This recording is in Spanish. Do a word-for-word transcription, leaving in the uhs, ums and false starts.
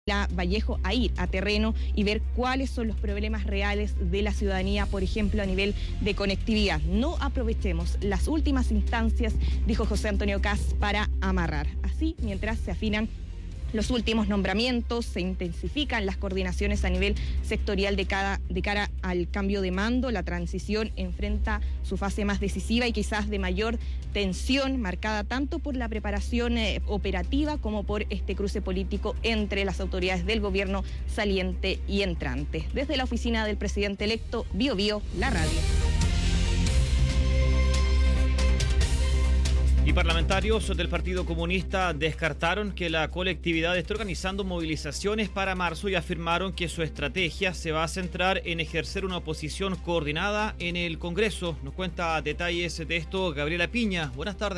Vallejo a ir a terreno y ver cuáles son los problemas reales de la ciudadanía, por ejemplo, a nivel de conectividad. No aprovechemos las últimas instancias, dijo José Antonio Kast, para amarrar. Así, mientras se afinan los últimos nombramientos, se intensifican las coordinaciones a nivel sectorial de, cada, de cara al cambio de mando, la transición enfrenta su fase más decisiva y quizás de mayor tensión, marcada tanto por la preparación eh, operativa como por este cruce político entre las autoridades del gobierno saliente y entrante. Desde la oficina del presidente electo, Bio Bio, la radio. Y parlamentarios del Partido Comunista descartaron que la colectividad esté organizando movilizaciones para marzo y afirmaron que su estrategia se va a centrar en ejercer una oposición coordinada en el Congreso. Nos cuenta detalles de esto Gabriela Piña. Buenas tardes.